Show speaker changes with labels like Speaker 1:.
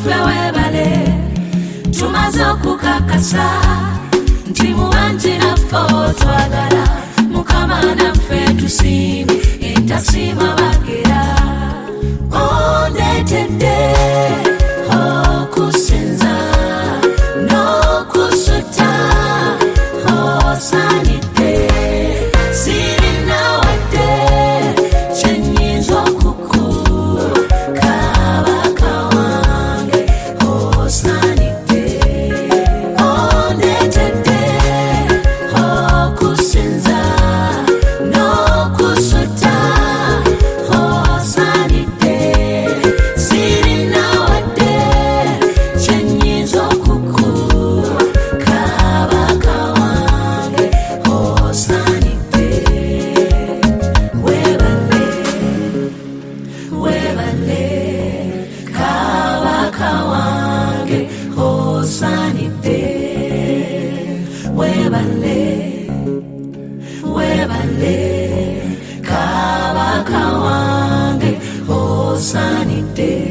Speaker 1: naffe webale tumaze okukakasa nti mubanji naffe otwagala Mukama naffe tusiimye entasiima bagera ondetedde okusinza n'okusuta osaanidde sirina wadde kyennyinza okukuwa kabaka wange osaanidde ondetedde okusinza n'okusuta osaanidde sirina wadde kyennyinza okukuwa kabaka wange osaanidde webale webale kabaka wange osaanidde webale webale kabaka wange osaanidde